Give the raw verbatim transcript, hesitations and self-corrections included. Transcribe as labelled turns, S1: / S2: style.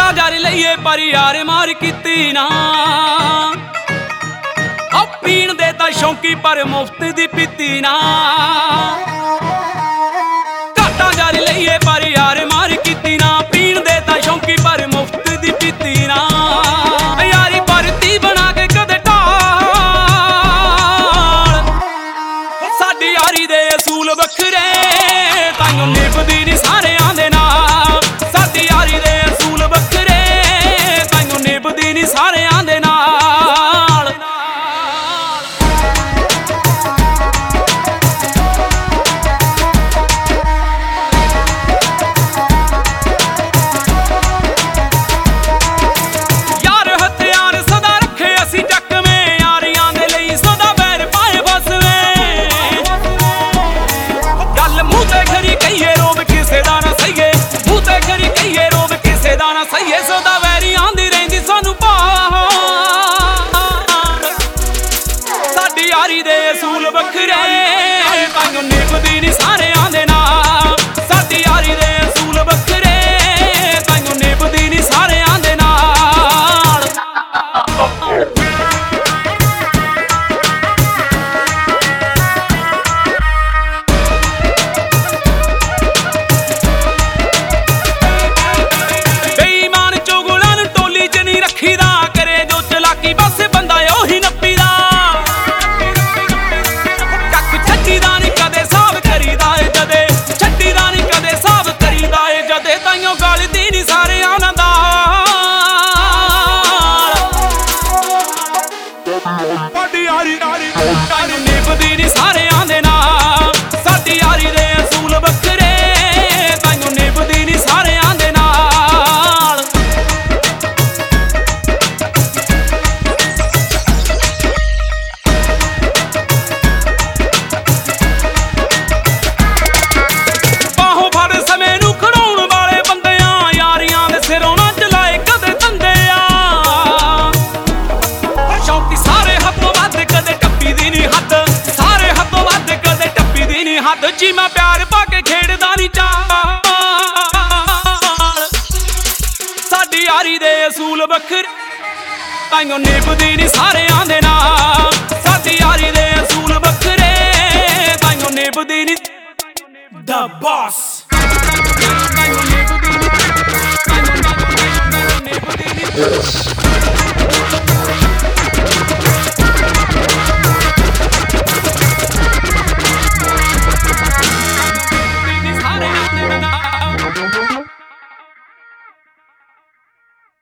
S1: ਘਾਟਾ ਜਰ ਲਈਏ ਪਰ ਯਾਰ ਮਾਰ ਕੀਤੀ ਨਾ। ਉਹ ਪੀਣ ਦੇ ਤਾਂ ਸ਼ੌਂਕੀ ਪਰ ਮੁਫਤ ਦੀ ਪੀਤੀ ਨਾ। ਘਾਟਾ ਜਰ ਲਈਏ ਪਰ ਯਾਰ ਮਾਰ ਕੀਤੀ ਨਾ। ਪੀਣ ਦੇ ਤਾਂ ਸ਼ੌਂਕੀ ਪਰ ਮੁਫਤ ਦੀ ਪੀਤੀ ਨਾ। ਯਾਰੀ ਭਰਤੀ ਬਣਾ ਕੇ ਕਦੇ ਢਾਲ, ਸਾਡੀ ਯਾਰੀ ਦੇ ਅਸੂਲ ਵੱਖਰੇ ਤਾਈਓ ਨਿਭਦੀ ਨੀ ਸਾਰਿਆਂ ਦੇ ਨਾਲ। ਸਾਡੀ ਯਾਰੀ ਦੇ ਅਸੂਲ ਵੱਖਰੇ ਤਾਈਓ ਨਿਭਦੀ ਨੀ ਸਾਰਿਆਂ ਦੇ ਨਾਲ। ਯਾਰ ਹਥਿਆਰ ਸਦਾ ਰੱਖੇ ਅਸੀਂ ਚੱਕਵੇਂ, ਯਾਰੀਆਂ ਦੇ ਲਈ ਸਦਾ ਵੈਰ ਪਾਏ ਫਸਵੇਂ। ਗੱਲ ਮੂੰਹ ਤੇ ਖਰੀ ਕਹੀਏ ਰੋਬ ਕਿਸੇ ਦਾ ਨਾ ਸਹੀਏ, ਮੂੰਹ ਤੇ ਖਰੀ ਕਹੀਏ ਰੋਬ ਕਿਸੇ ਦਾ ਨਾ ਸਹੀਏ। ਸਦਾ ਵੈਰੀਆਂ ਦੀ ਰਹਿੰਦੀ ਸਾਨੂੰ ਭਾਲ, ਸਾਡੀ ਯਾਰੀ ਦੇ ਅਸੂਲ ਵੱਖਰੇ ਤਾਈਓ ਨਿਭਦੀ ਨੀ ਸਾਰਿਆਂ ਦੇ ਨਾਲ। ਸਾਡੀ ਯਾਰੀ ਦੇ ਅਸੂਲ ਵੱਖਰੇ ਤਾਈਓ ਨਿਭਦੀ ਨੀ ਸਾਰਿਆਂ ਦੇ ਨਾਲ। ਬੇਈਮਾਨ ਚੁਗਲਾਂ ਨੂੰ ਟੋਲੀ 'ਚ ਨਹੀਂ ਰੱਖੀਦਾ, ਕਰੇ ਜੋ ਚਲਾਕੀ ਬਸ ਬੰਦਾ ਉਹੀ ਨੱਪੀਦਾ। ਕੱਖ ਛੱਡੀਦਾ ਨੀ ਕਦੇ ਸਾਬ ਕਰੀਦਾ ਏ ਜਦੇ, ਛੱਡੀਦਾ ਨੀ ਕਦੇ ਸਾਬ ਕਰੀਦਾ ਏ ਜਦੇ। ਤਾਈਓ ਗਲਦੀ ਨੀ ਸਾਰਿਆਂ ਨਾਲ ਸਾਡੀ ਯਾਰੀ ਤਾਈਓ ਨਿਭਦੀ ਨੀ ਸਾਰਿਆਂ ਦੇ ਨਾਲ। ਸਾਡੀ ਯਾਰੀ ਦੇ ਅਸੂਲ ਵੱਖਰੇ ਤਾਈਓ ਨਿਭਦੀ ਨੀ ਸਾਰਿਆਂ ਦੇ ਨਾਲ। ਬਾਹੋਂ ਫੜ ਸਮੇਂ ਨੂੰ ਖੜਾਉਣ ਵਾਲੇ ਬੰਦਿਆਂ, ਯਾਰੀਆਂ ਦੇ ਸਿਰੋਂ ਨਾ ਚਲਾਏ ਕਦੇ ਧੰਦੇ ਆ। ਸ਼ੌਂਕੀ ਸਾਰੇ ਹੱਥੋਂ ਵੱਧ ਕਦੇ ਟੱਪੀ ਦੀ ਨੀ ਹੱਦ, ਸਾਰੇ ਹੱਥੋਂ ਵੱਧ ਕਦੇ ਟੱਪੀ ਦੀ ਨੀ ਹੱਦ। ਜੀ ਮੈਂ ਪਿਆਰ ਪਾ ਕੇ ਖੇਡਦਾ ਨੀ ਚਾਲ, ਸਾਡੀ ਯਾਰੀ ਦੇ ਅਸੂਲ ਵੱਖਰੇ ਤਾਈਓ ਨਿਭਦੀ ਨੀ ਸਾਰਿਆਂ ਦੇ ਨਾਲ। ਸਾਡੀ ਯਾਰੀ ਦੇ ਅਸੂਲ ਵੱਖਰੇ ਤਾਈਓ ਨਿਭਦੀ ਨੀ The Boss। ਤਾਈਓ ਨਿਭਦੀ ਨੀ, ਤਾਈਓ ਨਿਭਦੀ ਨੀ।